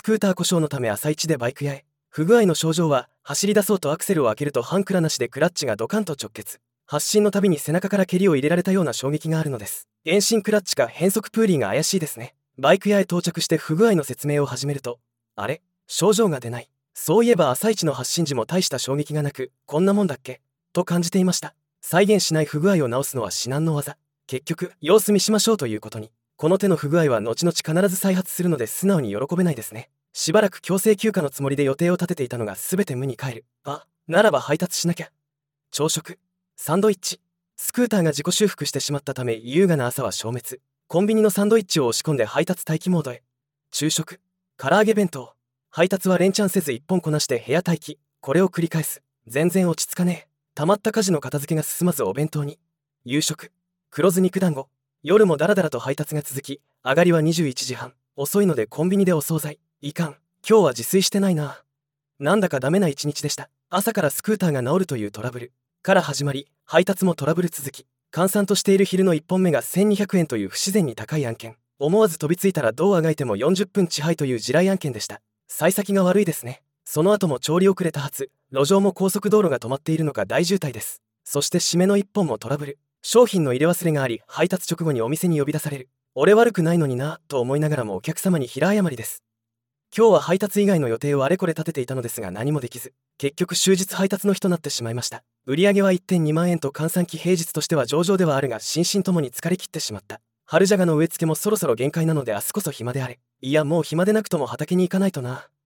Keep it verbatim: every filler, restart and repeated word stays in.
スクーター故障のため朝一でバイク屋へ。不具合の症状は、走り出そうとアクセルを開けると半クラなしでクラッチがドカンと直結。発進のたびに背中から蹴りを入れられたような衝撃があるのです。遠心クラッチか変速プーリーが怪しいですね。バイク屋へ到着して不具合の説明を始めると、あれ、症状が出ない。そういえば朝一の発進時も大した衝撃がなく、こんなもんだっけと感じていました。再現しない不具合を直すのは至難の業。結局、様子見しましょうということに。この手の不具合は後々必ず再発するので素直に喜べないですね。しばらく強制休暇のつもりで予定を立てていたのが全て無に帰る。あ、ならば配達しなきゃ。朝食、サンドイッチ。スクーターが自己修復してしまったため優雅な朝は消滅。コンビニのサンドイッチを押し込んで配達待機モードへ。昼食、唐揚げ弁当。配達は連チャンせず一本こなして部屋待機。これを繰り返す。全然落ち着かねえ。溜まった家事の片付けが進まずお弁当に。夕食、黒酢肉団子。夜もダラダラと配達が続き、上がりはにじゅういちじはん。遅いのでコンビニでお惣菜。いかん、今日は自炊してないな。なんだかダメな一日でした。朝からスクーターが治るというトラブルから始まり、配達もトラブル続き、閑散としている昼のいっぽんめがせんにひゃくえんという不自然に高い案件。思わず飛びついたらどうあがいてもよんじゅっぷん遅配という地雷案件でした。幸先が悪いですね。その後も調理遅れ多発、路上も高速道路が止まっているのか大渋滞です。そして締めのいっぽんもトラブル。商品の入れ忘れがあり、配達直後にお店に呼び出される。俺悪くないのになと思いながらもお客様に平謝りです。今日は配達以外の予定をあれこれ立てていたのですが何もできず、結局終日配達の日となってしまいました。売上は いってんにまんえんと換算期平日としては上々ではあるが心身ともに疲れ切ってしまった。春じゃがの植え付けもそろそろ限界なので明日こそ暇であれ。いやもう暇でなくとも畑に行かないとな。